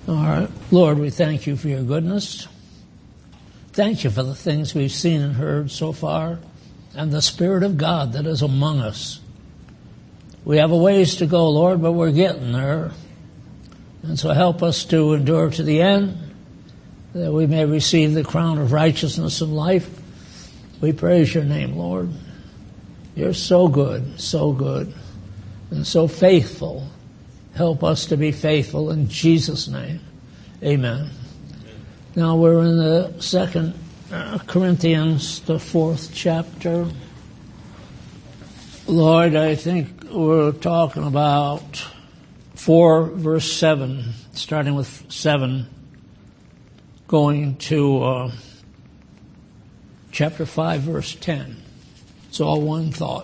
All right. Lord, we thank you for your goodness. Thank you for the things we've seen and heard so far, and the Spirit of God that is among us. We have a ways to go, Lord, but we're getting there. And so help us to endure to the end, that we may receive the crown of righteousness and life. We praise your name, Lord. You're so good, and so faithful. Help us to be faithful in Jesus' name. Amen. Now we're in the 2 Corinthians, the 4th chapter. Lord, I think we're talking about 4 verse 7, starting with 7, going to chapter 5 verse 10. It's all one thought.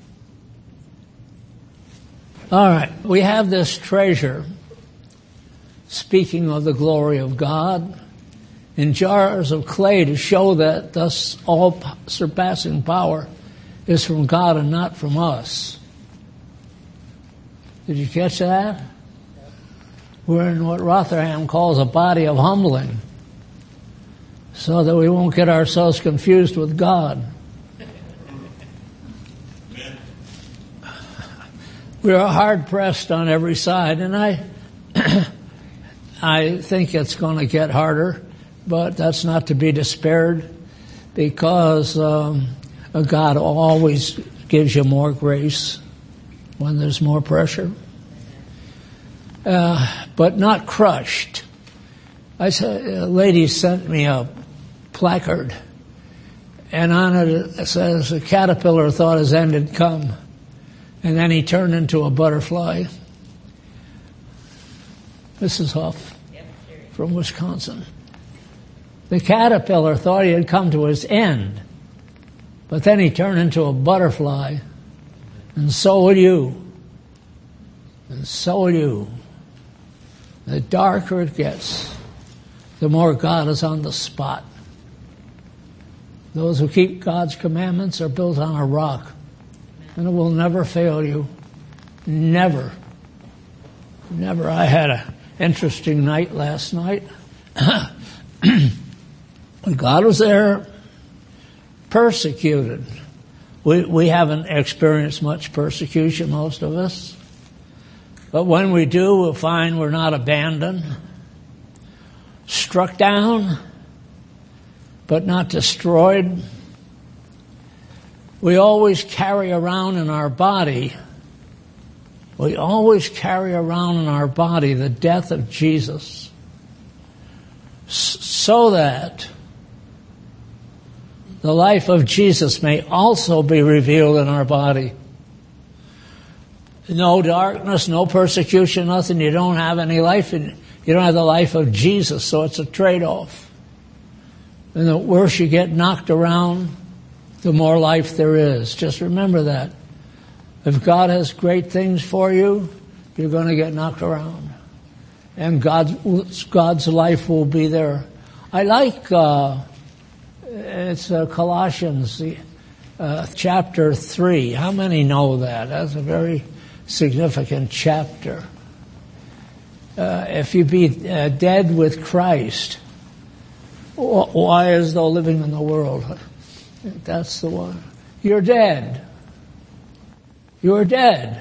All right, we have this treasure, speaking of the glory of God, in jars of clay to show that thus all surpassing power is from God and not from us. Did you catch that? We're in what Rotherham calls a body of humbling, so that we won't get ourselves confused with God. We are hard pressed on every side, and I think it's going to get harder, but that's not to be despaired, because God always gives you more grace when there's more pressure, but not crushed. A lady sent me a placard, and on it says, "A caterpillar thought his end had come, and then he turned into a butterfly." Mrs. Huff from Wisconsin. The caterpillar thought he had come to his end, but then he turned into a butterfly, and so will you. And so will you. The darker it gets, the more God is on the spot. Those who keep God's commandments are built on a rock, and it will never fail you. Never. Never. I had an interesting night last night. God was there, persecuted. We haven't experienced much persecution, most of us. But when we do, we'll find we're not abandoned, struck down, but not destroyed. We always carry around in our body, the death of Jesus, so that the life of Jesus may also be revealed in our body. No darkness, no persecution, nothing. You don't have any life in you don't have the life of Jesus, so it's a trade-off. And the worse you get knocked around, the more life there is. Just remember that. If God has great things for you, you're going to get knocked around. And God's life will be there. I like, it's Colossians chapter 3. How many know that? That's a very significant chapter. If you be dead with Christ, why as though living in the world? That's the one. You're dead. You're dead.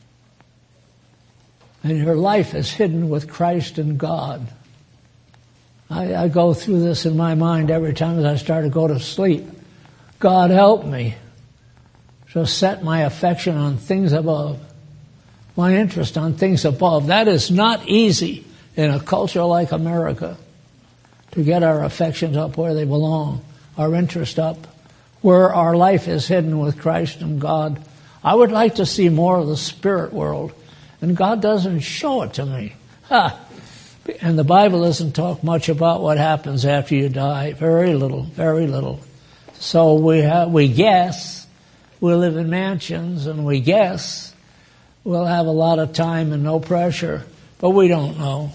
And your life is hidden with Christ in God. I go through this in my mind every time as I start to go to sleep. God help me to set my affection on things above, my interest on things above. That is not easy in a culture like America, to get our affections up where they belong, our interest up, where our life is hidden with Christ and God. I would like to see more of the spirit world, and God doesn't show it to me. And the Bible doesn't talk much about what happens after you die. Very little, very little. So we guess we'll live in mansions, and we guess we'll have a lot of time and no pressure, but we don't know.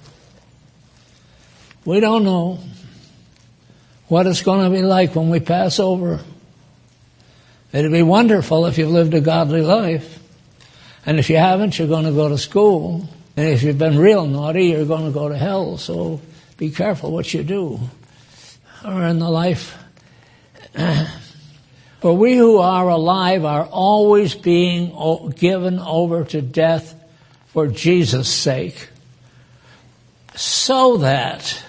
We don't know what it's going to be like when we pass over. It'd be wonderful if you've lived a godly life. And if you haven't, you're going to go to school. And if you've been real naughty, you're going to go to hell. So be careful what you do. Or in the life. For we who are alive are always being given over to death for Jesus' sake. So that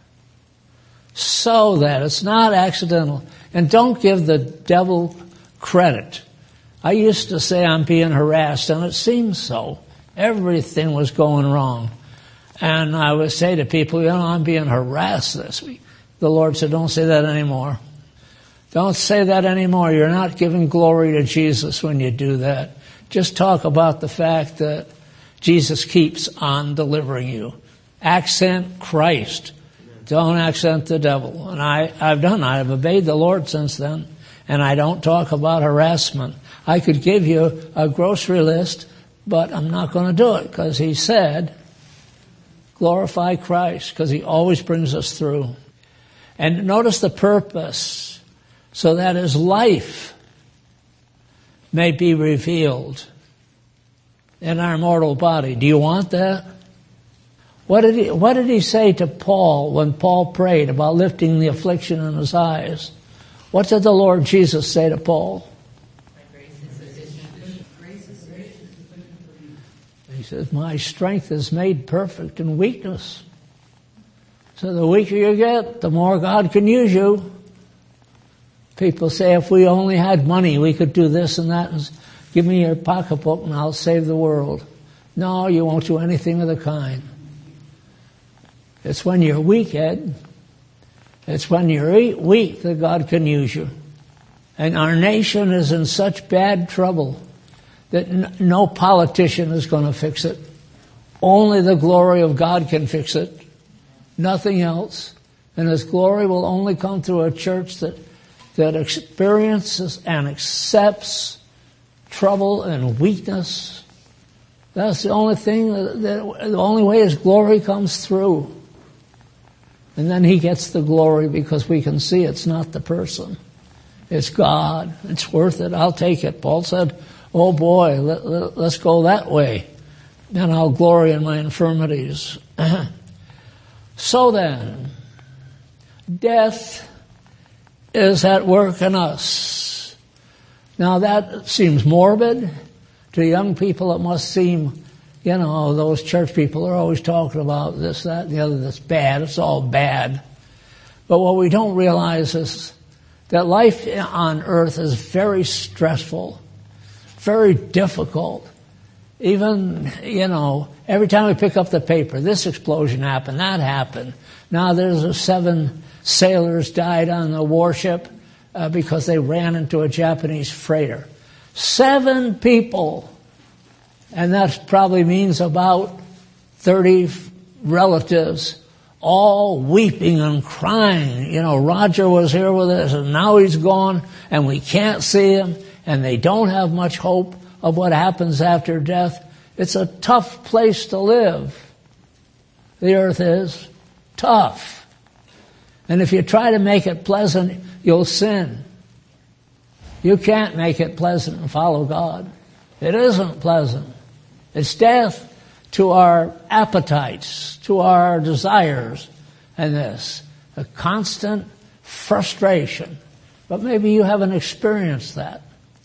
it's not accidental. And don't give the devil credit. I used to say I'm being harassed, and it seems so. Everything was going wrong. And I would say to people, I'm being harassed this week. The Lord said, don't say that anymore. Don't say that anymore. You're not giving glory to Jesus when you do that. Just talk about the fact that Jesus keeps on delivering you. Accent Christ. Don't accent the devil. And I've obeyed the Lord since then. And I don't talk about harassment. I could give you a grocery list, but I'm not going to do it because he said, glorify Christ, because he always brings us through. And notice the purpose, so that his life may be revealed in our mortal body. Do you want that? What did he say to Paul when Paul prayed about lifting the affliction in his eyes? What did the Lord Jesus say to Paul? He says, my strength is made perfect in weakness. So the weaker you get, the more God can use you. People say, if we only had money, we could do this and that. And give me your pocketbook and I'll save the world. No, you won't do anything of the kind. It's when you're weak, Ed. It's when you're weak that God can use you. And our nation is in such bad trouble that no politician is going to fix it. Only the glory of God can fix it. Nothing else. And his glory will only come through a church that experiences and accepts trouble and weakness. That's the only thing, the only way his glory comes through. And then he gets the glory because we can see it's not the person. It's God. It's worth it. I'll take it. Paul said, oh boy, let's go that way. Then I'll glory in my infirmities. So then, death is at work in us. Now that seems morbid. To young people it must seem, those church people are always talking about this, that, and the other that's bad. It's all bad. But what we don't realize is that life on earth is very stressful, very difficult. Even, every time we pick up the paper, this explosion happened, that happened. Now there's 7 sailors died on the warship because they ran into a Japanese freighter. 7 people. And that probably means about 30 relatives all weeping and crying. Roger was here with us and now he's gone and we can't see him and they don't have much hope of what happens after death. It's a tough place to live. The earth is tough. And if you try to make it pleasant, you'll sin. You can't make it pleasant and follow God. It isn't pleasant. It's death to our appetites, to our desires, and this. A constant frustration. But maybe you haven't experienced that.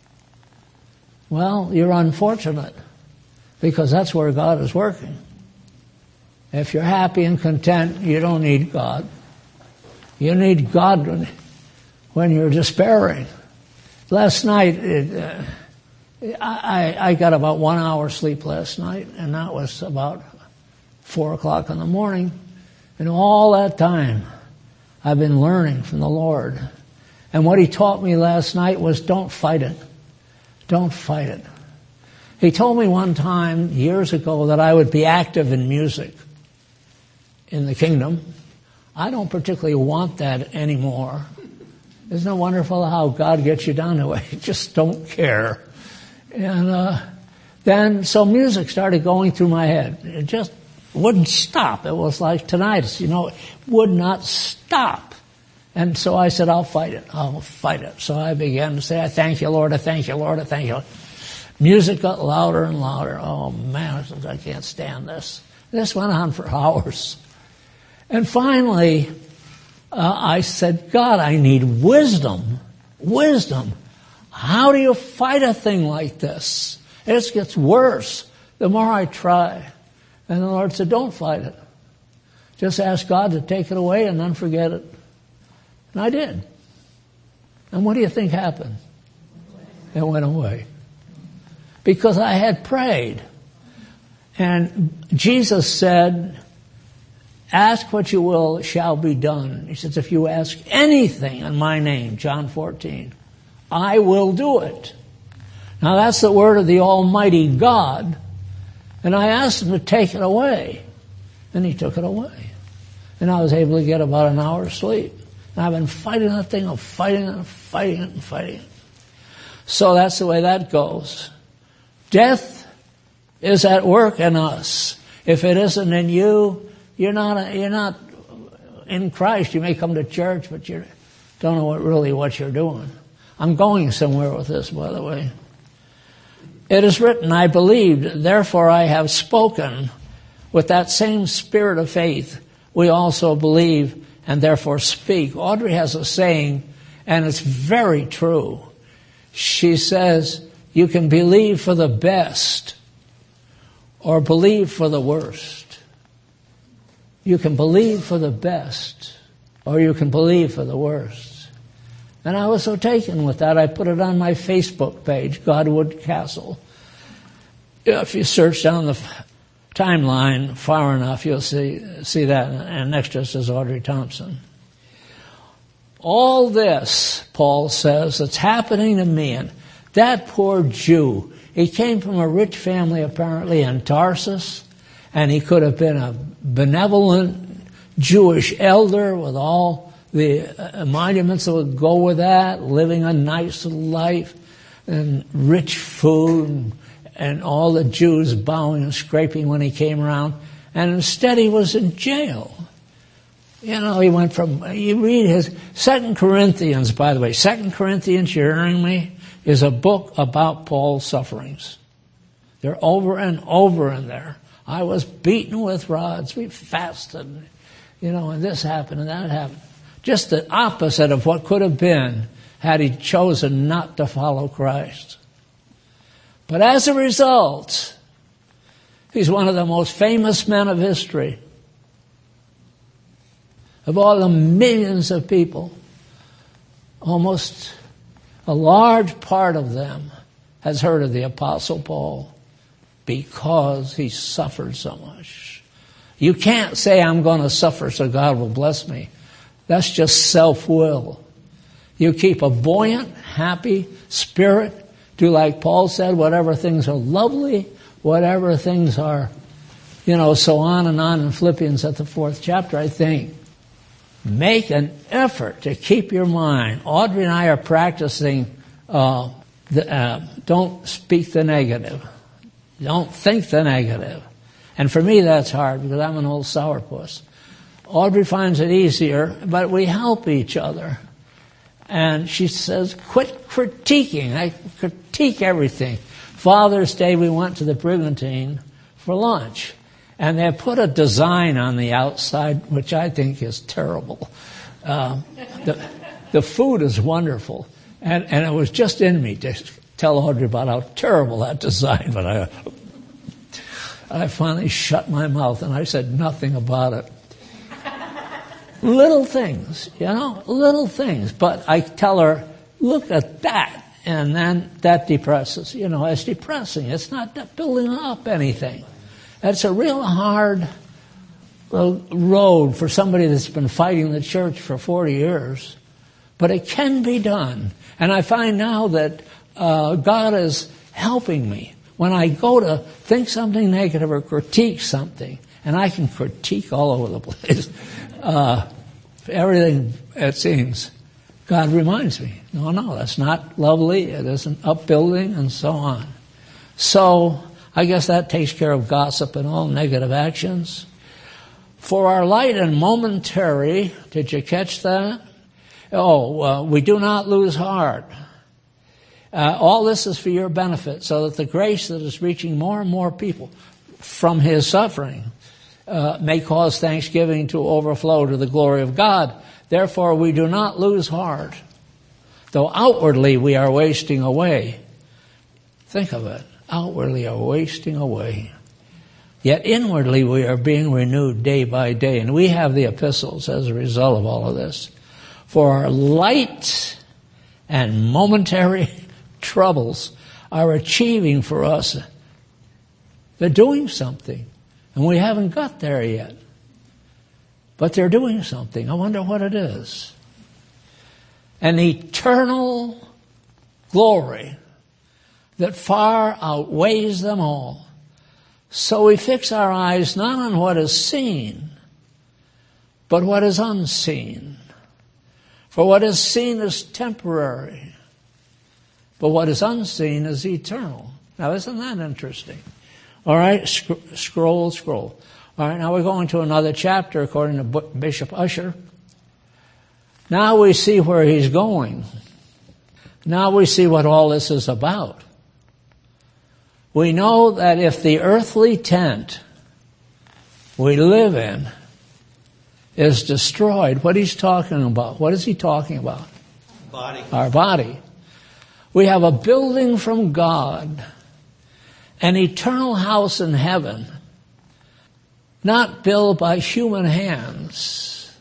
Well, you're unfortunate, because that's where God is working. If you're happy and content, you don't need God. You need God when you're despairing. Last night, I got about 1 hour sleep last night, and that was about 4 o'clock in the morning. And all that time, I've been learning from the Lord. And what he taught me last night was don't fight it. Don't fight it. He told me one time, years ago, that I would be active in music in the kingdom. I don't particularly want that anymore. Isn't it wonderful how God gets you down to it? You just don't care. And then, so music started going through my head. It just wouldn't stop. It was like tinnitus, it would not stop. And so I said, I'll fight it. I'll fight it. So I began to say, I thank you, Lord. I thank you, Lord. I thank you. Music got louder and louder. Oh, man, I can't stand this. This went on for hours. And finally, I said, God, I need wisdom. Wisdom. How do you fight a thing like this? It gets worse the more I try. And the Lord said, don't fight it. Just ask God to take it away and then forget it. And I did. And what do you think happened? It went away. Because I had prayed. And Jesus said, ask what you will, it shall be done. He says, if you ask anything in my name, John 14, I will do it. Now that's the word of the Almighty God. And I asked him to take it away. And he took it away. And I was able to get about an hour's sleep. And I've been fighting that thing, fighting it. So that's the way that goes. Death is at work in us. If it isn't in you, you're not in Christ. You may come to church, but you don't know what you're doing. I'm going somewhere with this, by the way. It is written, I believed, therefore I have spoken. With that same spirit of faith, we also believe and therefore speak. Audrey has a saying, and it's very true. She says, you can believe for the best or believe for the worst. You can believe for the best or you can believe for the worst. And I was so taken with that, I put it on my Facebook page, Godwood Castle. If you search down the timeline far enough, you'll see that. And next to us is Audrey Thompson. All this, Paul says, that's happening to me, and that poor Jew, he came from a rich family apparently in Tarsus, and he could have been a benevolent Jewish elder with all the emoluments that would go with that, living a nice life and rich food, and all the Jews bowing and scraping when he came around. And instead he was in jail. You know, he went from, you read his 2 Corinthians, by the way. 2 Corinthians, you're hearing me, is a book about Paul's sufferings. They're over and over in there. I was beaten with rods. We fasted, and this happened and that happened. Just the opposite of what could have been had he chosen not to follow Christ. But as a result, he's one of the most famous men of history. Of all the millions of people, almost a large part of them has heard of the Apostle Paul because he suffered so much. You can't say, I'm going to suffer so God will bless me. That's just self-will. You keep a buoyant, happy spirit. Do like Paul said, whatever things are lovely, whatever things are, so on and on in Philippians at the 4th chapter, I think. Make an effort to keep your mind. Audrey and I are practicing, don't speak the negative. Don't think the negative. And for me that's hard because I'm an old sourpuss. Audrey finds it easier, but we help each other. And she says, quit critiquing. I critique everything. Father's Day, we went to the Brigantine for lunch. And they put a design on the outside, which I think is terrible. The food is wonderful. And it was just in me to tell Audrey about how terrible that design, but I finally shut my mouth and I said nothing about it. Little things, little things. But I tell her, look at that. And then that depresses. It's depressing. It's not building up anything. That's a real hard road for somebody that's been fighting the church for 40 years. But it can be done. And I find now that God is helping me. When I go to think something negative or critique something, and I can critique all over the place, everything, it seems, God reminds me, no, that's not lovely, it isn't upbuilding, and so on. So I guess that takes care of gossip and all negative actions. For our light and momentary, did you catch that? We do not lose heart. All this is for your benefit, so that the grace that is reaching more and more people from his suffering may cause thanksgiving to overflow to the glory of God. Therefore, we do not lose heart, though outwardly we are wasting away. Think of it. Outwardly are wasting away. Yet inwardly we are being renewed day by day. And we have the epistles as a result of all of this. For our light and momentary troubles are achieving for us. They're doing something. And we haven't got there yet. But they're doing something. I wonder what it is. An eternal glory that far outweighs them all. So we fix our eyes not on what is seen, but what is unseen. For what is seen is temporary, but what is unseen is eternal. Now, isn't that interesting? All right, scroll. All right, now we're going to another chapter according to Bishop Ussher. Now we see where he's going. Now we see what all this is about. We know that if the earthly tent we live in is destroyed, what he's talking about, what is he talking about? Body. Our body. We have a building from God, an eternal house in heaven, not built by human hands.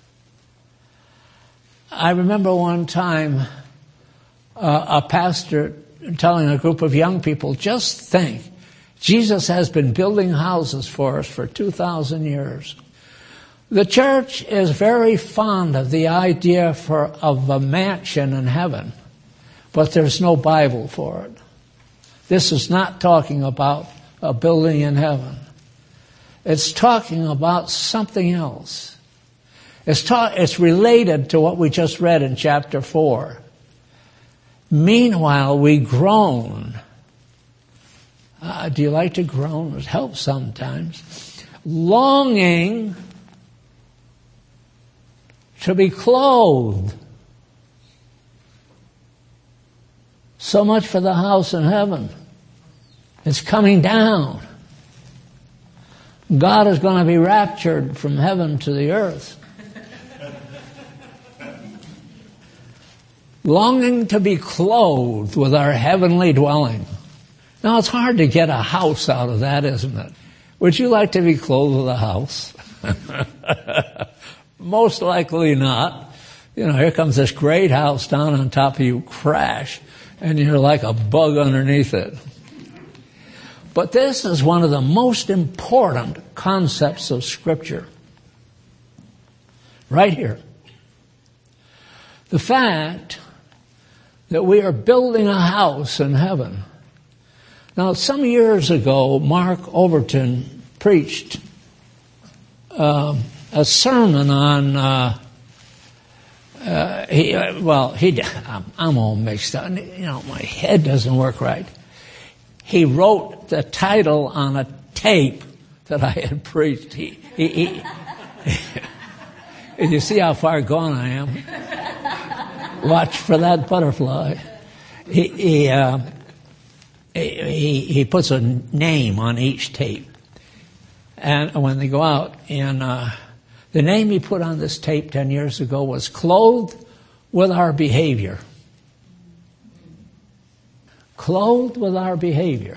I remember one time a pastor telling a group of young people, just think, Jesus has been building houses for us for 2,000 years. The church is very fond of the idea of a mansion in heaven, but there's no Bible for it. This is not talking about a building in heaven. It's talking about something else. It's related to what we just read in chapter 4. Meanwhile, we groan. Do you like to groan? It helps sometimes. Longing to be clothed. So much for the house in heaven. It's coming down. God is going to be raptured from heaven to the earth. Longing to be clothed with our heavenly dwelling. Now, it's hard to get a house out of that, isn't it? Would you like to be clothed with a house? Most likely not. You know, here comes this great house down on top of you, crash, and you're like a bug underneath it. But this is one of the most important concepts of Scripture. Right here. The fact that we are building a house in heaven. Now, some years ago, Mark Overton preached a sermon on, I'm all mixed up. You know, my head doesn't work right. He wrote the title on a tape that I had preached. You see how far gone I am? Watch for that butterfly. He puts a name on each tape, and when they go out, and the name he put on this tape 10 years ago was "Clothed with Our Behavior." Clothed with our behavior.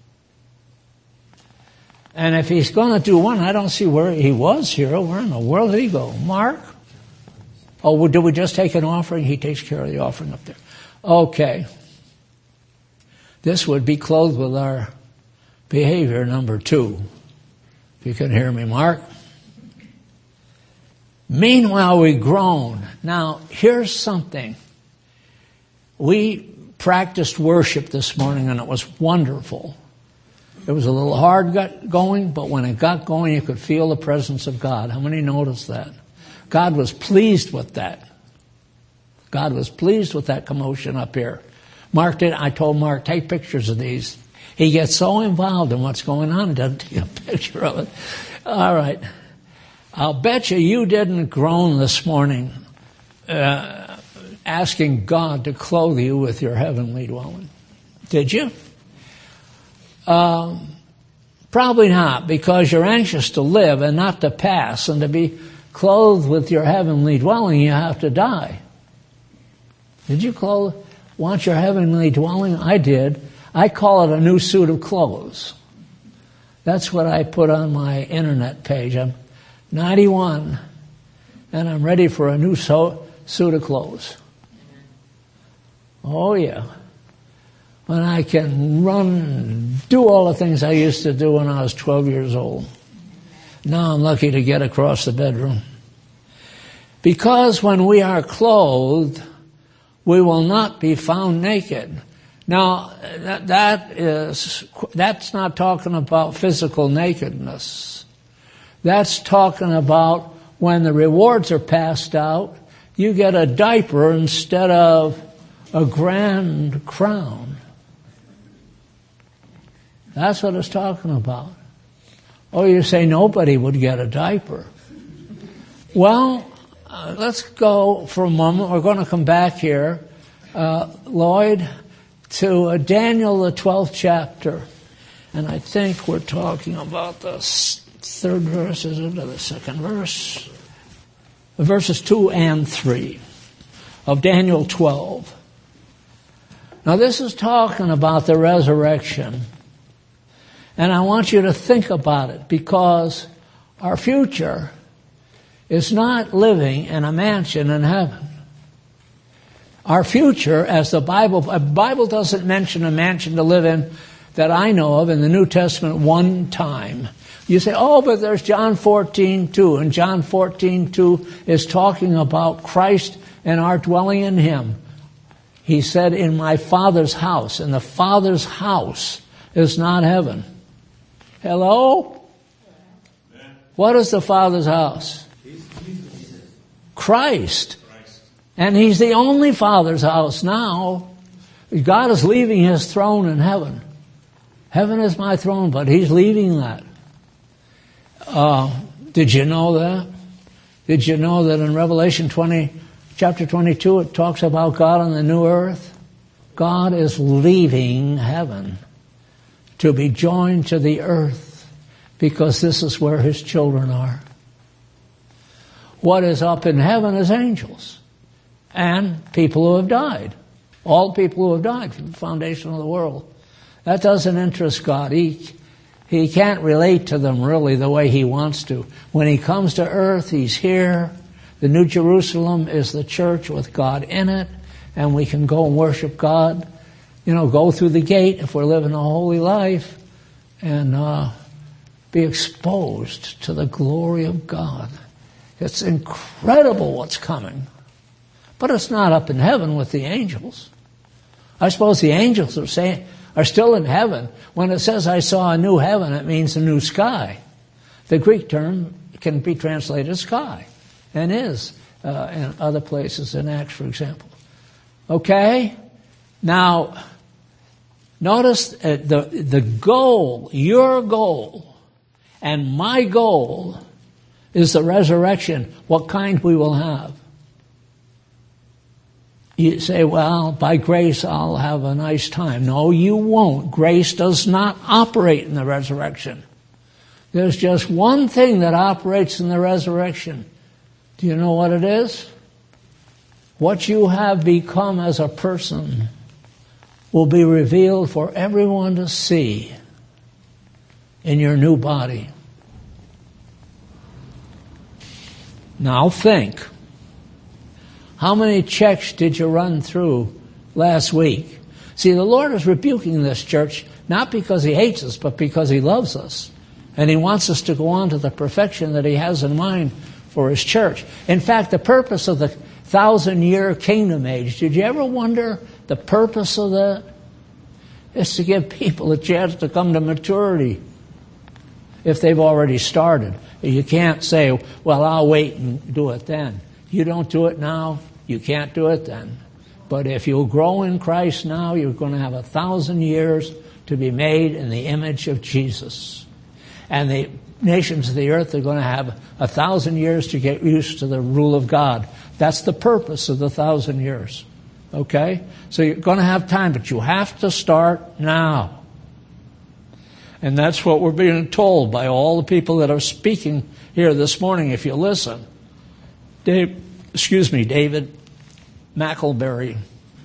And if he's going to do one, I don't see where he was here. Where in the world did he go? Mark? Oh, do we just take an offering? He takes care of the offering up there. Okay. This would be clothed with our behavior, number 2. If you can hear me, Mark. Meanwhile, we groan. Now, here's something. We practiced worship this morning, and it was wonderful. It was a little hard going, but when it got going, you could feel the presence of God. How many noticed that? God was pleased with that. God was pleased with that commotion up here. I told Mark, take pictures of these. He gets so involved in what's going on, he doesn't take a picture of it. All right. I'll bet you didn't groan this morning asking God to clothe you with your heavenly dwelling. Did you? Probably not, because you're anxious to live and not to pass, and to be clothed with your heavenly dwelling, you have to die. Did you want your heavenly dwelling? I did. I call it a new suit of clothes. That's what I put on my internet page. I'm 91, and I'm ready for a new suit of clothes. Oh, yeah. When I can run and do all the things I used to do when I was 12 years old. Now I'm lucky to get across the bedroom. Because when we are clothed, we will not be found naked. Now, that's not talking about physical nakedness. That's talking about when the rewards are passed out, you get a diaper instead of a grand crown. That's what it's talking about. Oh, you say nobody would get a diaper. Well, let's go for a moment. We're going to come back here, Lloyd, to Daniel, the 12th chapter. And I think we're talking about the third verse, is it, or the second verse? Verses 2 and 3 of Daniel 12. Now, this is talking about the resurrection. And I want you to think about it, because our future is not living in a mansion in heaven. Our future, as the Bible doesn't mention a mansion to live in that I know of in the New Testament one time. You say, oh, but there's John 14:2, and John 14:2 is talking about Christ and our dwelling in Him. He said, in my Father's house, and the Father's house is not heaven. Hello? What is the Father's house? Christ. And He's the only Father's house now. God is leaving His throne in heaven. Heaven is my throne, but He's leaving that. Did you know that? Did you know that in Revelation chapter 22, it talks about God on the new earth? God is leaving heaven to be joined to the earth, because this is where His children are. What is up in heaven is angels and people who have died. All people who have died from the foundation of the world. That doesn't interest God. He can't relate to them really the way He wants to. When He comes to earth, He's here. The New Jerusalem is the church with God in it, and we can go and worship God. Go through the gate if we're living a holy life, and be exposed to the glory of God. It's incredible what's coming. But it's not up in heaven with the angels. I suppose the angels are still in heaven. When it says, I saw a new heaven, it means a new sky. The Greek term can be translated sky, and is in other places, in Acts, for example. Okay? Now, notice the goal, your goal, and my goal is the resurrection, what kind we will have. You say, well, by grace I'll have a nice time. No, you won't. Grace does not operate in the resurrection. There's just one thing that operates in the resurrection. Do you know what it is? What you have become as a person will be revealed for everyone to see in your new body. Now think. How many checks did you run through last week? See, the Lord is rebuking this church, not because He hates us, but because He loves us. And He wants us to go on to the perfection that He has in mind for His church. In fact, the purpose of the 1,000-year kingdom age, did you ever wonder the purpose of that? It's to give people a chance to come to maturity if they've already started. You can't say, well, I'll wait and do it then. You don't do it now, you can't do it then. But if you'll grow in Christ now, you're going to have 1,000 years to be made in the image of Jesus. And the nations of the earth are going to have 1,000 years to get used to the rule of God. That's the purpose of the 1,000 years. Okay? So you're going to have time, but you have to start now. And that's what we're being told by all the people that are speaking here this morning, if you listen. David McElberry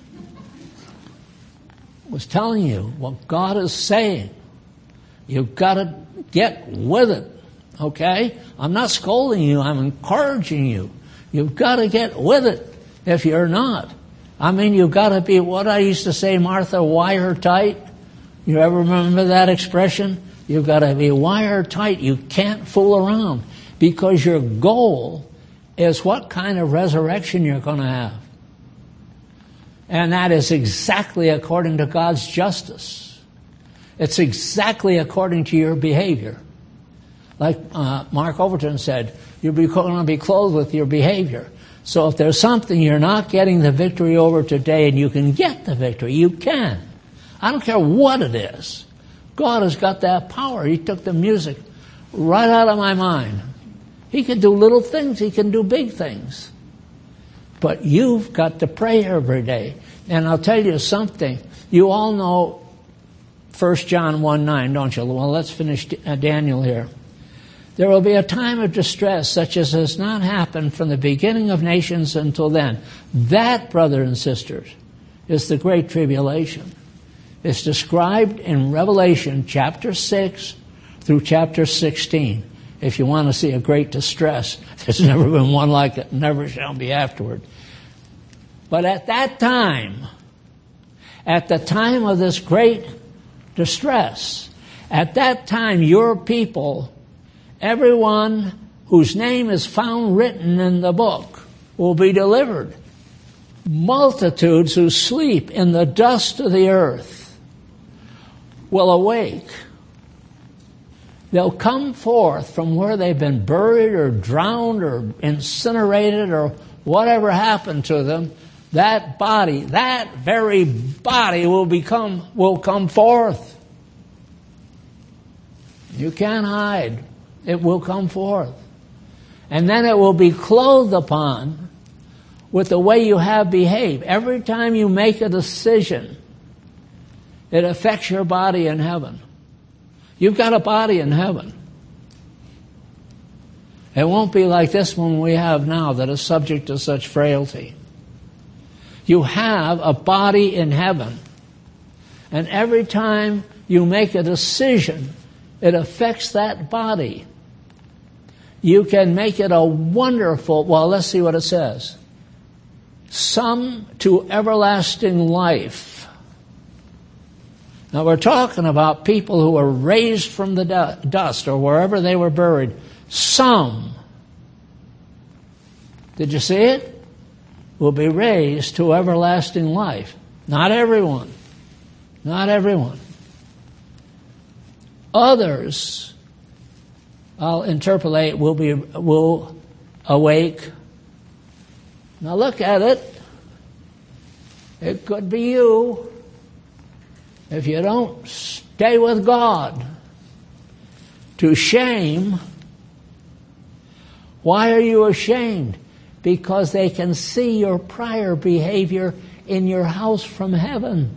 was telling you what God is saying. You've got to get with it, okay? I'm not scolding you. I'm encouraging you. You've got to get with it if you're not. I mean, you've got to be, what I used to say, Martha, wire tight. You ever remember that expression? You've got to be wire tight. You can't fool around because your goal is what kind of resurrection you're going to have. And that is exactly according to God's justice. It's exactly according to your behavior. Like Mark Overton said, you're going to be clothed with your behavior. So if there's something you're not getting the victory over today and you can get the victory, you can. I don't care what it is. God has got that power. He took the music right out of my mind. He can do little things. He can do big things. But you've got to pray every day. And I'll tell you something. You all know 1 John 1:9, don't you? Well, let's finish Daniel here. There will be a time of distress such as has not happened from the beginning of nations until then. That, brothers and sisters, is the great tribulation. It's described in Revelation chapter 6 through chapter 16. If you want to see a great distress, there's never been one like it, never shall be afterward. But at that time, at the time of this great distress, at that time your people, everyone whose name is found written in the book, will be delivered. Multitudes who sleep in the dust of the earth will awake. They'll come forth from where they've been buried or drowned or incinerated or whatever happened to them. That body, that very body will come forth. You can't hide. It will come forth. And then it will be clothed upon with the way you have behaved. Every time you make a decision, it affects your body in heaven. You've got a body in heaven. It won't be like this one we have now that is subject to such frailty. You have a body in heaven. And every time you make a decision, it affects that body. You can make it a wonderful, well, let's see what it says. Some to everlasting life. Now we're talking about people who were raised from the dust or wherever they were buried. Some, did you see it? Will be raised to everlasting life. Not everyone. Not everyone. Others, I'll interpolate, will awake. Now look at it. It could be you. If you don't stay with God, to shame. Why are you ashamed? Because they can see your prior behavior in your house from heaven.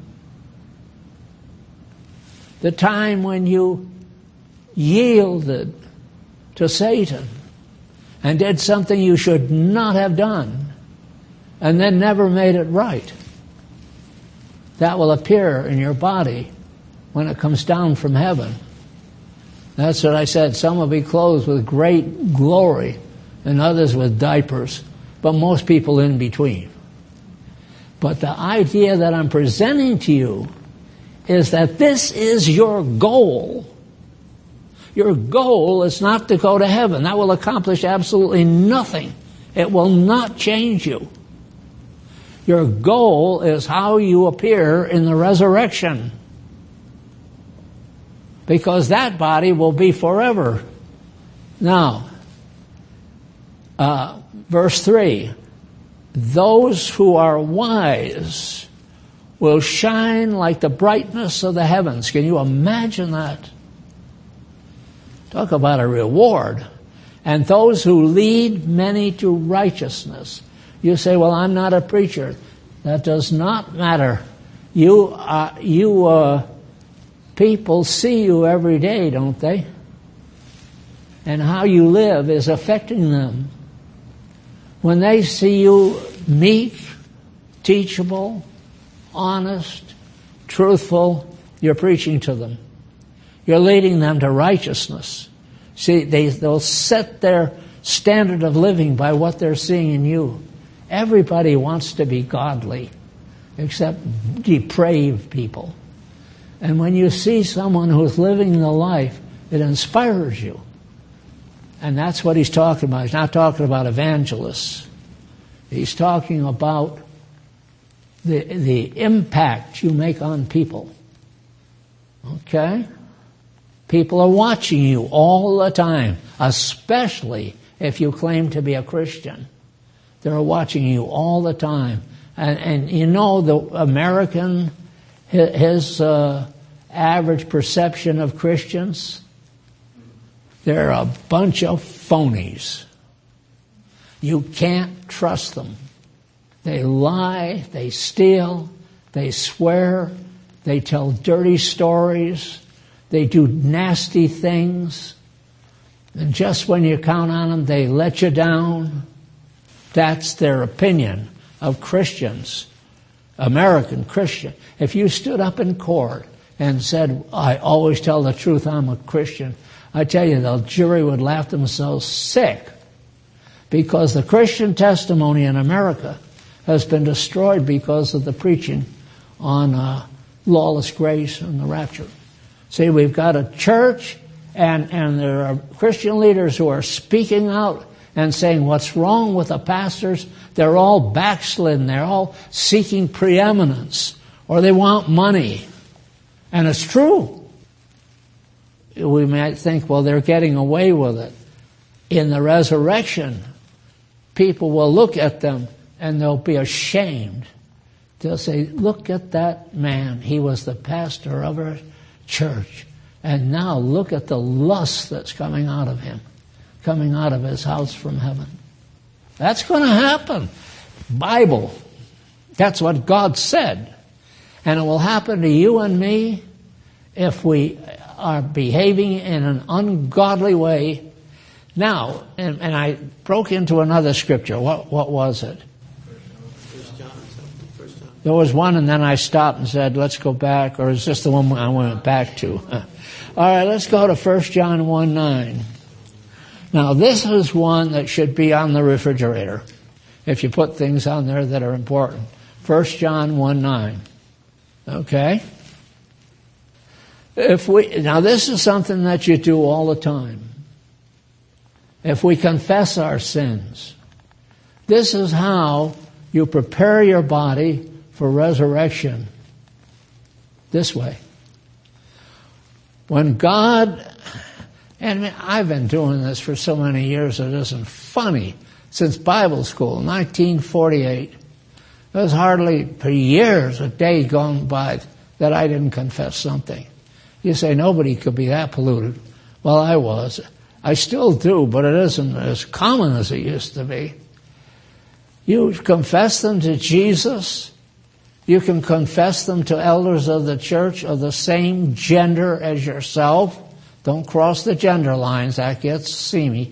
The time when you yielded to Satan and did something you should not have done and then never made it right. That will appear in your body when it comes down from heaven. That's what I said. Some will be clothed with great glory and others with diapers, but most people in between. But the idea that I'm presenting to you is that this is your goal. Your goal is not to go to heaven. That will accomplish absolutely nothing. It will not change you. Your goal is how you appear in the resurrection. Because that body will be forever. Now, verse 3. Those who are wise will shine like the brightness of the heavens. Can you imagine that? Talk about a reward. And those who lead many to righteousness. You say, well, I'm not a preacher. That does not matter. People see you every day, don't they? And how you live is affecting them. When they see you meek, teachable, honest, truthful, you're preaching to them. You're leading them to righteousness. See, they'll set their standard of living by what they're seeing in you. Everybody wants to be godly, except depraved people. And when you see someone who's living the life, it inspires you. And that's what he's talking about. He's not talking about evangelists. He's talking about the impact you make on people. Okay? People are watching you all the time, especially if you claim to be a Christian. They're watching you all the time. And you know, the American, his average perception of Christians, they're a bunch of phonies. You can't trust them. They lie, they steal, they swear, they tell dirty stories, they do nasty things, and just when you count on them, they let you down. That's their opinion of Christians, American Christian. If you stood up in court and said, I always tell the truth, I'm a Christian, I tell you, the jury would laugh themselves sick, because the Christian testimony in America has been destroyed because of the preaching on lawless grace and the rapture. See, we've got a church, and there are Christian leaders who are speaking out and saying what's wrong with the pastors. They're all backslidden. They're all seeking preeminence, or they want money. And it's true. We might think, well, they're getting away with it. In the resurrection, people will look at them and they'll be ashamed. They'll say, look at that man. He was the pastor of our church. And now look at the lust that's coming out of him, coming out of his house from heaven. That's going to happen. Bible. That's what God said. And it will happen to you and me if we are behaving in an ungodly way. Now, and I broke into another scripture. What was it? There was one, and then I stopped and said, let's go back, or is this the one I went back to? All right, let's go to 1 John 1:9. Now, this is one that should be on the refrigerator, if you put things on there that are important. 1 John 1:9. Okay? Now, this is something that you do all the time. If we confess our sins, this is how you prepare your body for resurrection. This way. When God, and I've been doing this for so many years it isn't funny, since Bible school, 1948. There's hardly for years a day gone by that I didn't confess something. You say nobody could be that polluted. Well, I was. I still do, but it isn't as common as it used to be. You confess them to Jesus. You can confess them to elders of the church of the same gender as yourself. Don't cross the gender lines. That gets seamy.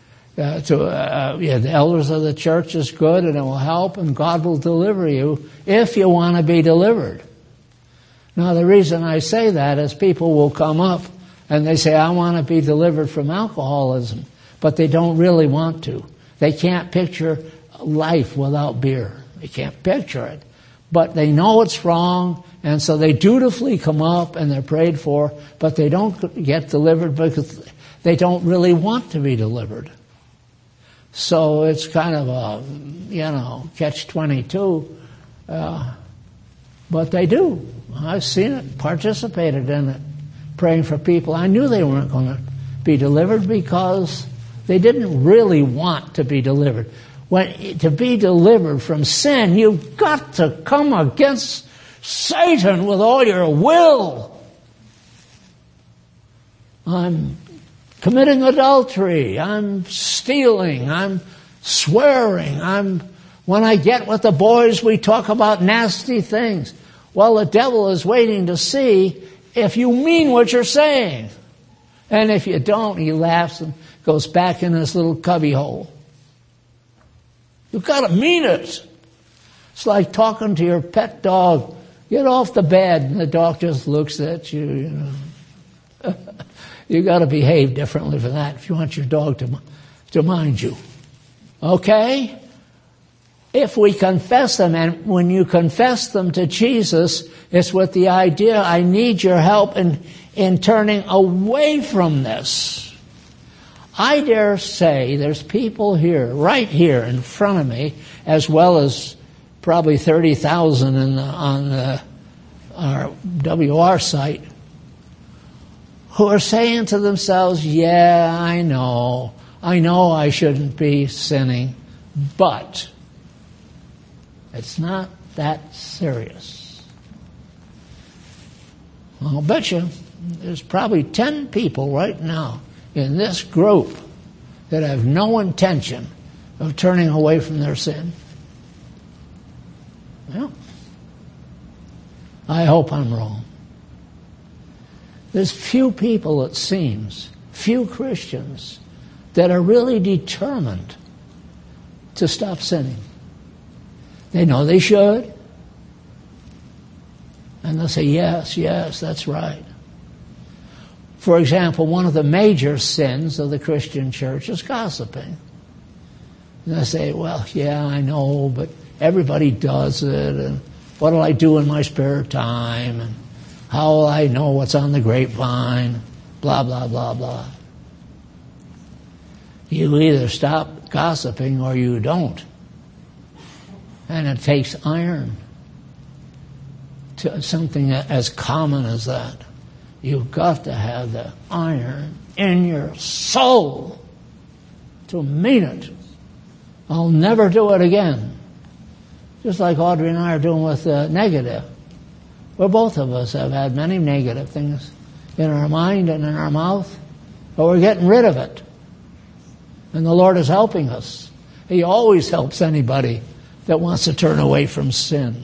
The elders of the church is good, and it will help, and God will deliver you if you want to be delivered. Now, the reason I say that is people will come up and they say, I want to be delivered from alcoholism, but they don't really want to. They can't picture life without beer. They can't picture it. But they know it's wrong, and so they dutifully come up and they're prayed for, but they don't get delivered because they don't really want to be delivered. So it's kind of a, catch-22. But they do. I've seen it, participated in it, praying for people. I knew they weren't going to be delivered because they didn't really want to be delivered. To be delivered from sin, you've got to come against Satan with all your will. I'm committing adultery. I'm stealing. I'm swearing. I'm When I get with the boys, we talk about nasty things. Well, the devil is waiting to see if you mean what you're saying. And if you don't, he laughs and goes back in his little cubby hole. You've got to mean it. It's like talking to your pet dog. Get off the bed, and the dog just looks at you. You know. You've got to behave differently for that if you want your dog to mind you. Okay? If we confess them, and when you confess them to Jesus, it's with the idea, I need your help in turning away from this. I dare say there's people here, right here in front of me, as well as probably 30,000 on our WR site, who are saying to themselves, yeah, I know I shouldn't be sinning, but it's not that serious. I'll bet you there's probably 10 people right now in this group that have no intention of turning away from their sin. Well, I hope I'm wrong. There's few people, it seems, few Christians that are really determined to stop sinning. They know they should. And they'll say, yes, that's right. For example, one of the major sins of the Christian church is gossiping. And they say, well, yeah, I know, but everybody does it, and what will I do in my spare time, and how will I know what's on the grapevine, blah, blah, blah, blah. You either stop gossiping or you don't. And it takes iron to something as common as that. You've got to have the iron in your soul to mean it. I'll never do it again. Just like Audrey and I are doing with negative. Well, both of us have had many negative things in our mind and in our mouth, but we're getting rid of it. And the Lord is helping us. He always helps anybody that wants to turn away from sin.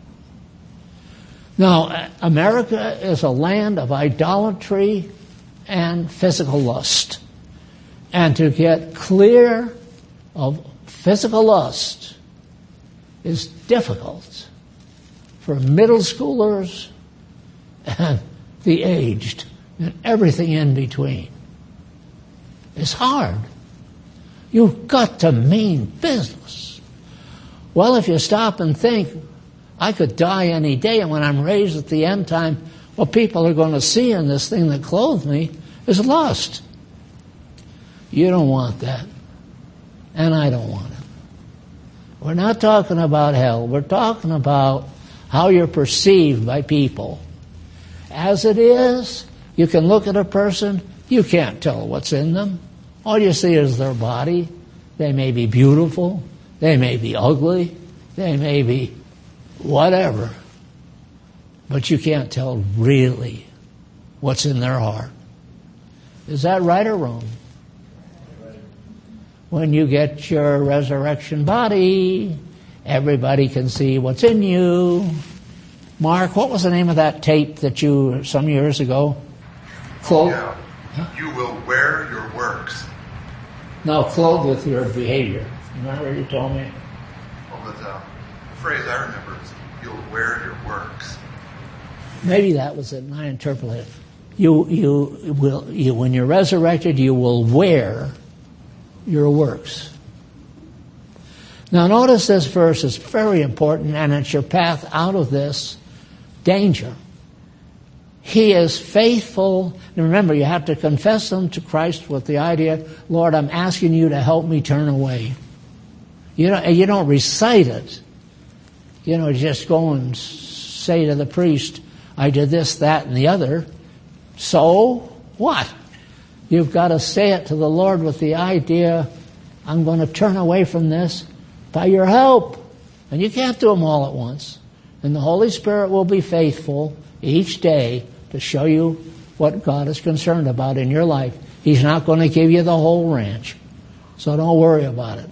Now, America is a land of idolatry and physical lust. And to get clear of physical lust is difficult for middle schoolers and the aged and everything in between. It's hard. You've got to mean business. Well, if you stop and think, I could die any day, and when I'm raised at the end time, what people are going to see in this thing that clothed me is lust. You don't want that. And I don't want it. We're not talking about hell. We're talking about how you're perceived by people. As it is, you can look at a person, you can't tell what's in them. All you see is their body. They may be beautiful. They may be ugly. They may be whatever. But you can't tell really what's in their heart. Is that right or wrong? When you get your resurrection body, everybody can see what's in you. Mark, what was the name of that tape that you, some years ago? Clothed? Yeah. Huh? You will wear your works. No, clothed with your behavior. Remember you told me? Well, but the phrase I remember is, you'll wear your works. Maybe that was it, and I interpreted it. You when you're resurrected, you will wear your works. Now notice this verse is very important, and it's your path out of this danger. He is faithful. And remember, you have to confess them to Christ with the idea, Lord, I'm asking you to help me turn away. You don't recite it. Just go and say to the priest, I did this, that, and the other. So what? You've got to say it to the Lord with the idea, I'm going to turn away from this by your help. And you can't do them all at once. And the Holy Spirit will be faithful each day to show you what God is concerned about in your life. He's not going to give you the whole ranch. So don't worry about it.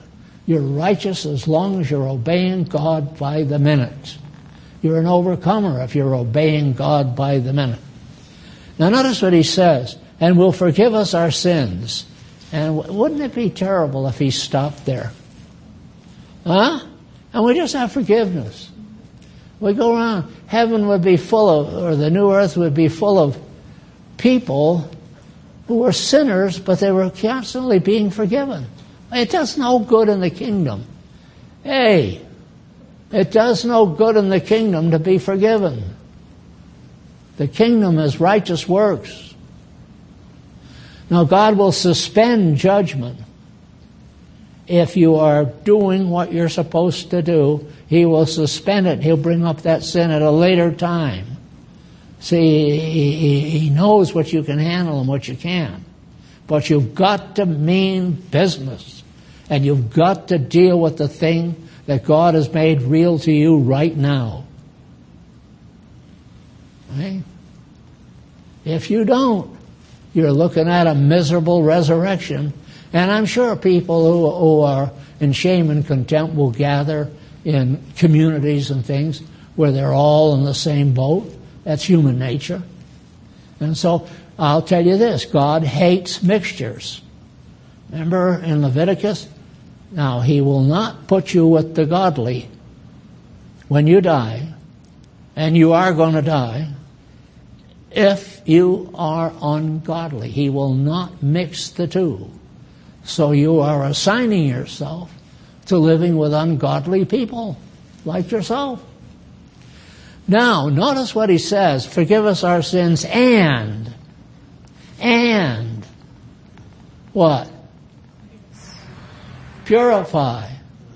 You're righteous as long as you're obeying God by the minute. You're an overcomer if you're obeying God by the minute. Now notice what he says, and will forgive us our sins. And wouldn't it be terrible if he stopped there? Huh? And we just have forgiveness. We go around, heaven would be full of, or the new earth would be full of people who were sinners, but they were constantly being forgiven. It does no good in the kingdom. Hey, it does no good in the kingdom to be forgiven. The kingdom is righteous works. Now, God will suspend judgment. If you are doing what you're supposed to do, He will suspend it. He'll bring up that sin at a later time. See, He knows what you can handle and what you can't. But you've got to mean business. And you've got to deal with the thing that God has made real to you right now. Right? If you don't, you're looking at a miserable resurrection. And I'm sure people who are in shame and contempt will gather in communities and things where they're all in the same boat. That's human nature. And so I'll tell you this, God hates mixtures. Remember in Leviticus? Now, He will not put you with the godly when you die, and you are going to die, if you are ungodly. He will not mix the two. So you are assigning yourself to living with ungodly people like yourself. Now, notice what he says, forgive us our sins and what? Purify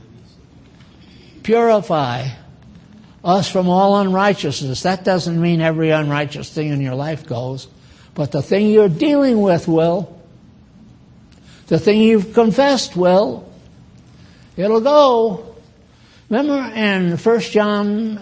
us from all unrighteousness. That doesn't mean every unrighteous thing in your life goes, but the thing you're dealing with will. The thing you've confessed will. It'll go. Remember in 1 John,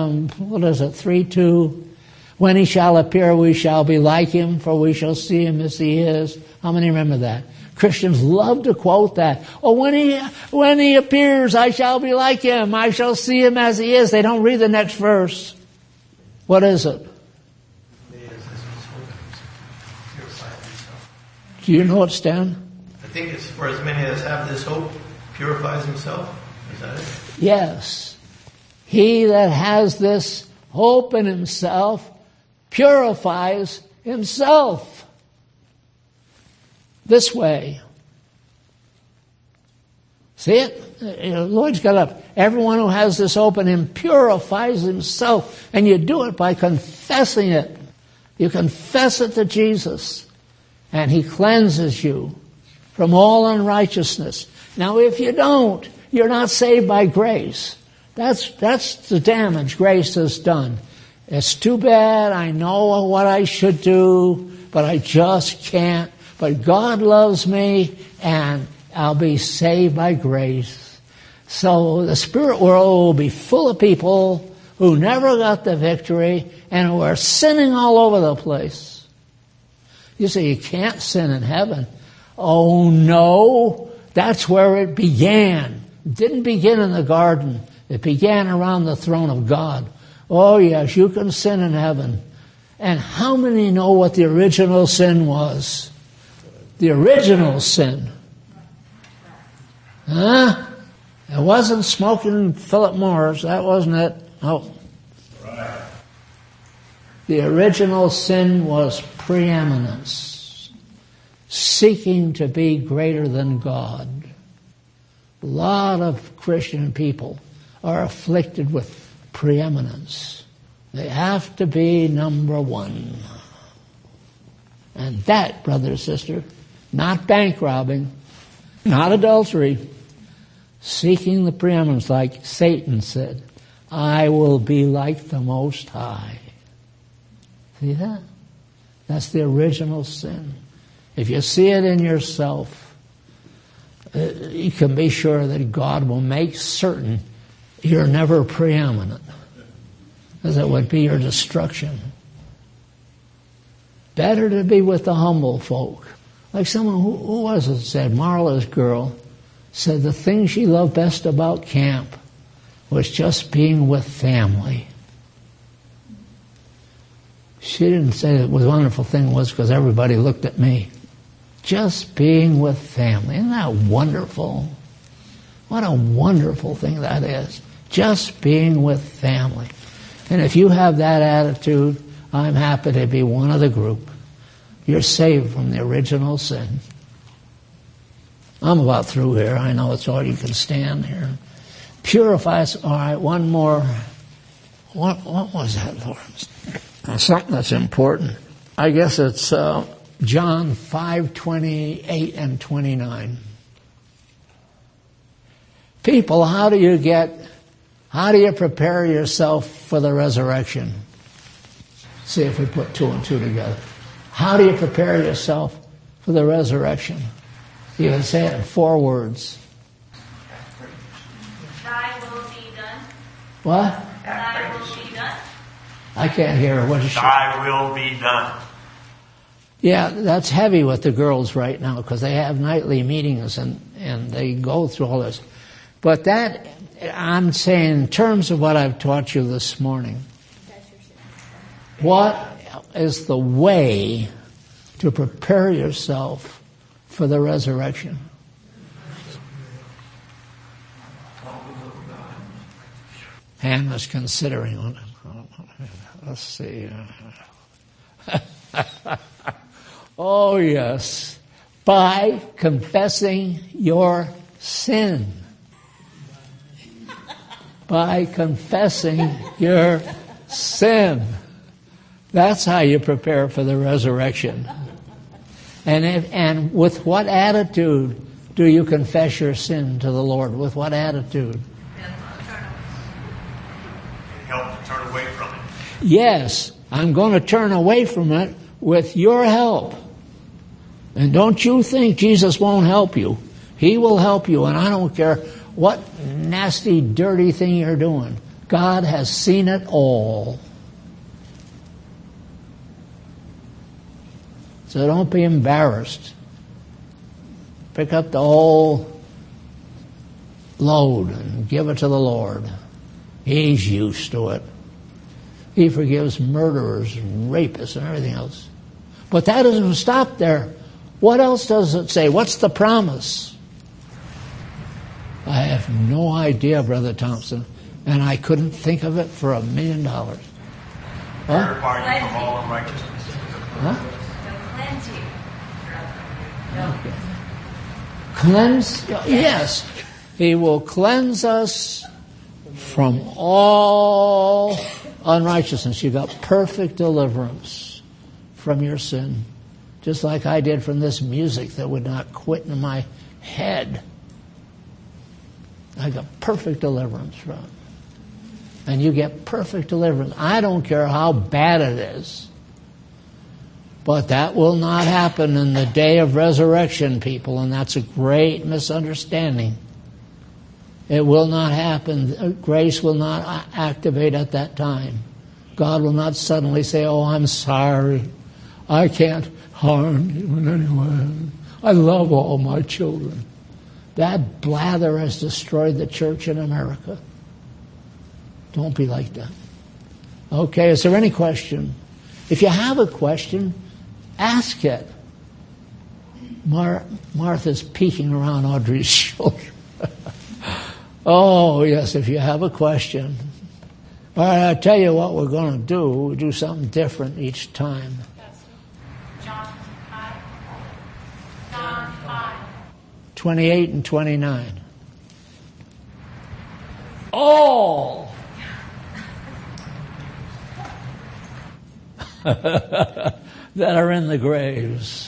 3:2, when He shall appear, we shall be like Him, for we shall see Him as He is. How many remember that? Christians love to quote that. Oh, when he appears, I shall be like Him. I shall see Him as He is. They don't read the next verse. What is it? Do you know it, Stan? I think it's for as many as have this hope, purifies himself. Is that it? Yes. He that has this hope in himself purifies himself. This way. See it? Lloyd's got up. Everyone who has this hope in him purifies himself. And you do it by confessing it. You confess it to Jesus. And He cleanses you from all unrighteousness. Now, if you don't, you're not saved by grace. That's the damage grace has done. It's too bad. I know what I should do, but I just can't. But God loves me, and I'll be saved by grace. So the spirit world will be full of people who never got the victory and who are sinning all over the place. You say, you can't sin in heaven. Oh, no. That's where it began. It didn't begin in the garden. It began around the throne of God. Oh, yes, you can sin in heaven. And how many know what the original sin was? The original sin. Huh? It wasn't smoking Philip Morris. That wasn't it. Oh. Right. The original sin was preeminence. Seeking to be greater than God. A lot of Christian people are afflicted with preeminence. They have to be number one. And that, brother and sister, not bank robbing, not adultery, seeking the preeminence like Satan said, I will be like the Most High. See that? That's the original sin. If you see it in yourself, you can be sure that God will make certain you're never preeminent, because it would be your destruction. Better to be with the humble folk. Like someone, who was it, said, Marla's girl, said the thing she loved best about camp was just being with family. She didn't say that the wonderful thing was because everybody looked at me. Just being with family. Isn't that wonderful? What a wonderful thing that is. Just being with family. And if you have that attitude, I'm happy to be one of the group. You're saved from the original sin. I'm about through here. I know it's all you can stand here. Purify us. All right, one more. What was that, Lord? Something that's important. I guess it's John 5:28 and 29. People, how do you prepare yourself for the resurrection? See if we put 2 and 2 together. How do you prepare yourself for the resurrection? You can say it in 4 words. Thy will be done. What? Thy will be done. I can't hear her. What is she? Thy will be done. Yeah, that's heavy with the girls right now because they have nightly meetings and they go through all this. But that, I'm saying in terms of what I've taught you this morning, what is the way to prepare yourself for the resurrection? Hannah's considering. Let's see. Oh, yes. By confessing your sin. By confessing your sin. That's how you prepare for the resurrection. And with what attitude do you confess your sin to the Lord? With what attitude? Help to turn away from it. Yes, I'm going to turn away from it with your help. And don't you think Jesus won't help you. He will help you, and I don't care what nasty, dirty thing you're doing. God has seen it all. So don't be embarrassed. Pick up the whole load and give it to the Lord. He's used to it. He forgives murderers and rapists and everything else. But that doesn't stop there. What else does it say? What's the promise? I have no idea, Brother Thompson, and I couldn't think of it for $1 million. Huh? Purify you from all unrighteousness. Huh? Cleanse you. Cleanse? Yes. He will cleanse us from all unrighteousness. You got perfect deliverance from your sin. Just like I did from this music that would not quit in my head. I got perfect deliverance from it. And you get perfect deliverance. I don't care how bad it is. But that will not happen in the day of resurrection, people, and that's a great misunderstanding. It will not happen. Grace will not activate at that time. God will not suddenly say, oh, I'm sorry. I can't harm you in any way. I love all my children. That blather has destroyed the church in America. Don't be like that. Okay, is there any question? If you have a question, ask it. Martha's peeking around Audrey's shoulder. Oh, yes, if you have a question. All right, I'll tell you what we're going to do. We'll do something different each time. John 5. 28 and 29. All that are in the graves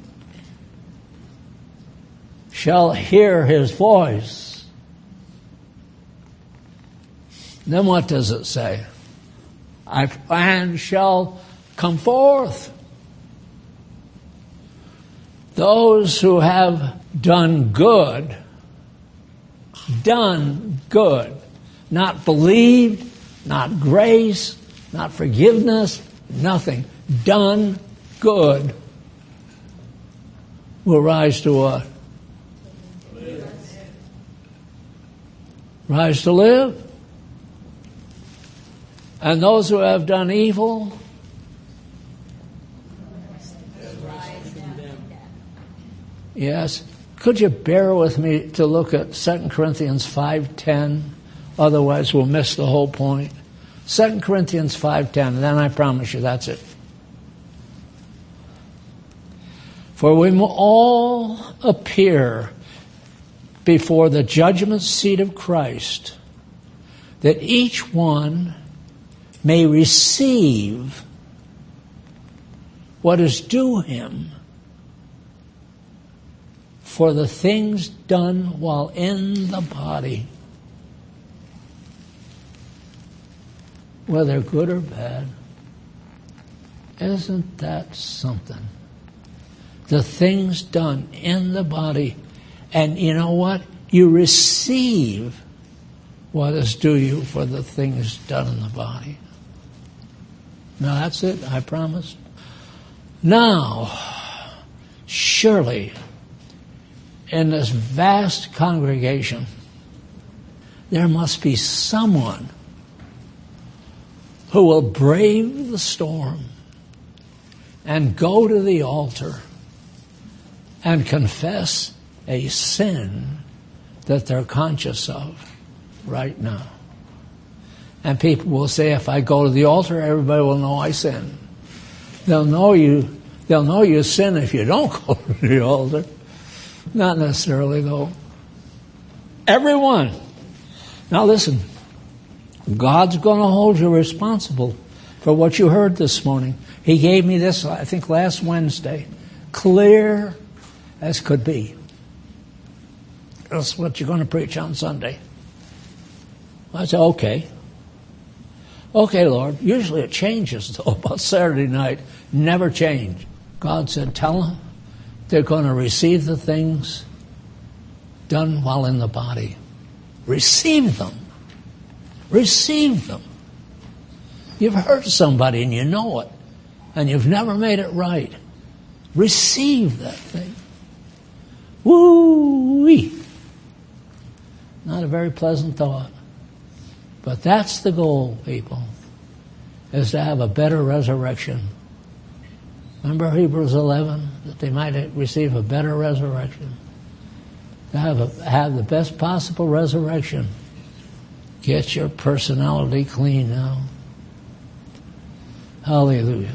shall hear his voice. Then what does it say? And shall come forth. Those who have done good, not believed, not grace, not forgiveness, nothing, done good, will rise to what? rise to live. And those who have done evil, yes. Could you bear with me to look at 2 Corinthians 5:10? Otherwise we'll miss the whole point. 2 Corinthians 5:10, and then I promise you that's it. For we will all appear before the judgment seat of Christ, that each one may receive what is due him for the things done while in the body, whether good or bad. Isn't that something? The things done in the body. And you know what? You receive what is due you for the things done in the body. Now that's it, I promise. Now, surely, in this vast congregation, there must be someone who will brave the storm and go to the altar and confess a sin that they're conscious of right now. And people will say, if I go to the altar, everybody will know I sin. They'll know you sin if you don't go to the altar. Not necessarily, though. Everyone. Now listen, God's going to hold you responsible for what you heard this morning. He gave me this, I think, last Wednesday. Clear as could be. That's what you're going to preach on Sunday. I said, okay. Okay, Lord. Usually it changes, though. About Saturday night, never changed. God said, tell them they're going to receive the things done while in the body. Receive them. Receive them. You've hurt somebody and you know it, and you've never made it right. Receive that thing. Woo-wee. Not a very pleasant thought. But that's the goal, people, is to have a better resurrection. Remember Hebrews 11, that they might receive a better resurrection. To have the best possible resurrection. Get your personality clean now. Hallelujah.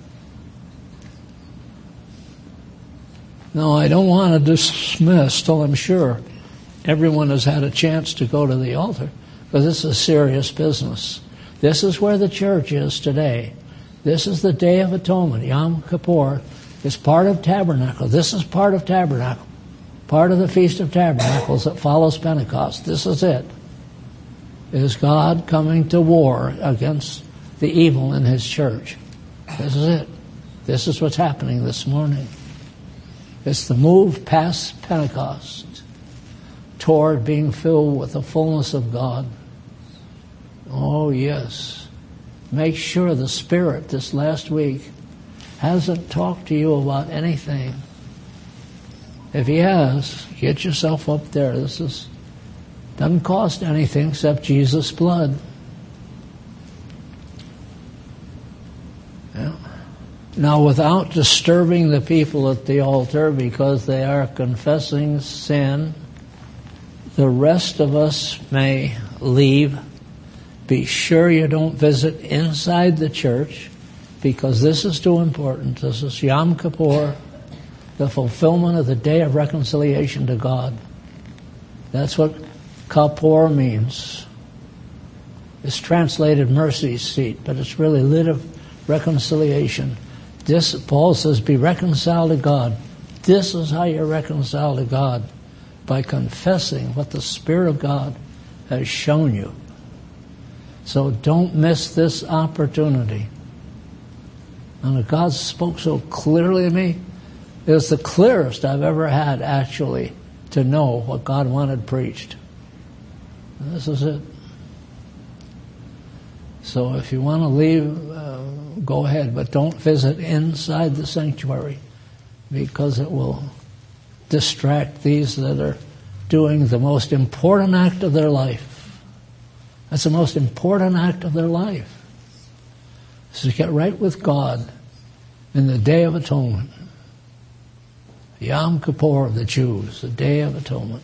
No, I don't want to dismiss till I'm sure everyone has had a chance to go to the altar, because this is serious business. This is where the church is today. This is the Day of Atonement. Yom Kippur is part of Tabernacle. This is part of Tabernacle. Part of the Feast of Tabernacles that follows Pentecost. This is it. It is God coming to war against the evil in His church. This is it. This is what's happening this morning. It's the move past Pentecost toward being filled with the fullness of God. Oh, yes. Make sure the Spirit this last week hasn't talked to you about anything. If He has, get yourself up there. This doesn't cost anything except Jesus' blood. Yeah. Now, without disturbing the people at the altar because they are confessing sin, the rest of us may leave. Be sure you don't visit inside the church, because this is too important. This is Yom Kippur, the fulfillment of the day of reconciliation to God. That's what Kippur means. It's translated mercy seat, but it's really lit of reconciliation. This, Paul says, be reconciled to God. This is how you're reconciled to God, by confessing what the Spirit of God has shown you. So don't miss this opportunity. And God spoke so clearly to me. It was the clearest I've ever had, actually, to know what God wanted preached. And this is it. So if you want to leave, go ahead, but don't visit inside the sanctuary, because it will distract these that are doing the most important act of their life. That's the most important act of their life. Is to get right with God in the Day of Atonement. Yom Kippur of the Jews, the Day of Atonement.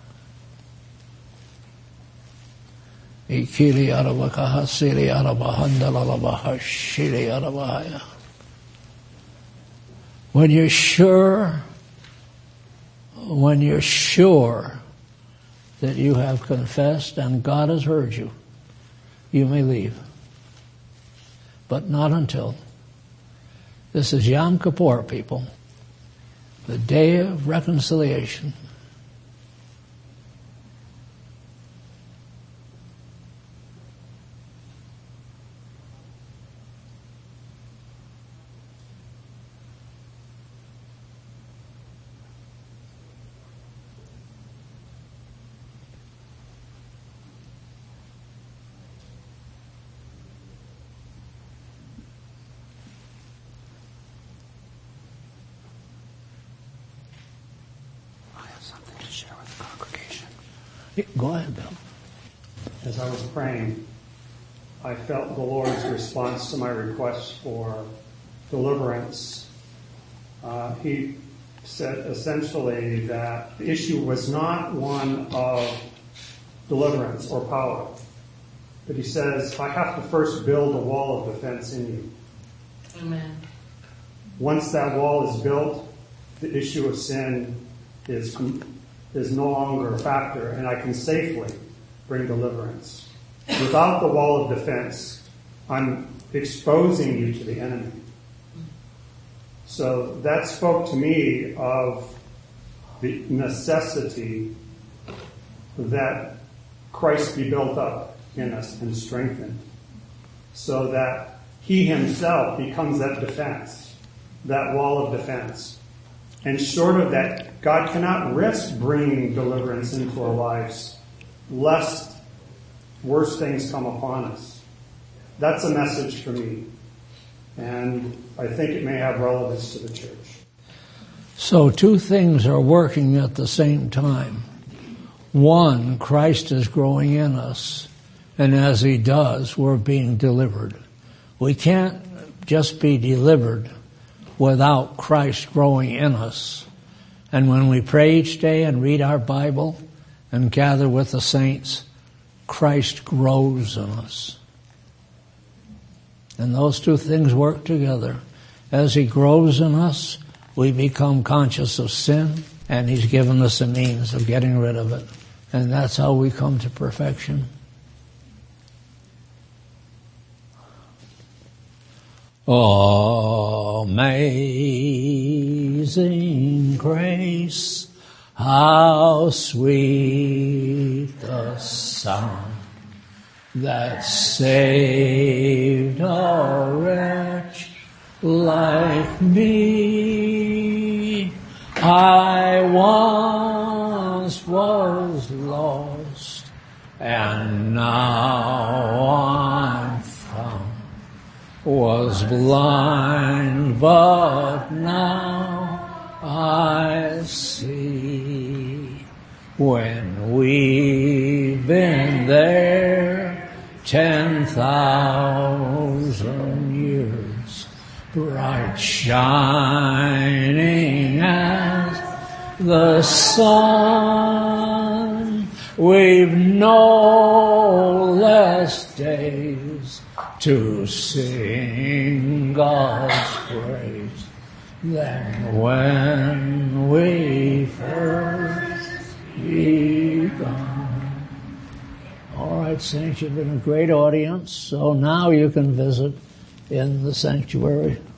When you're sure that you have confessed and God has heard you, you may leave. But not until. This is Yom Kippur, people. The Day of Reconciliation. Go ahead, Bill. As I was praying, I felt the Lord's response to my request for deliverance. He said essentially that the issue was not one of deliverance or power. But he says, I have to first build a wall of defense in you. Amen. Once that wall is built, the issue of sin is no longer a factor, and I can safely bring deliverance. Without the wall of defense, I'm exposing you to the enemy. So that spoke to me of the necessity that Christ be built up in us and strengthened, so that he himself becomes that defense, that wall of defense. And short of that, God cannot risk bringing deliverance into our lives, lest worse things come upon us. That's a message for me. And I think it may have relevance to the church. So two things are working at the same time. One, Christ is growing in us, and as he does, we're being delivered. We can't just be delivered without Christ growing in us. And when we pray each day and read our Bible and gather with the saints, Christ grows in us. And those two things work together. As he grows in us, we become conscious of sin, and he's given us a means of getting rid of it. And that's how we come to perfection. Oh, amazing grace, how sweet the sound that saved a wretch like me. I once was lost, and now I'm found. Was blind, but now I see. When we've been there 10,000 years, bright shining as the sun, we've no less days to sing God's praise than when we first begun. All right, saints, you've been a great audience, so now you can visit in the sanctuary.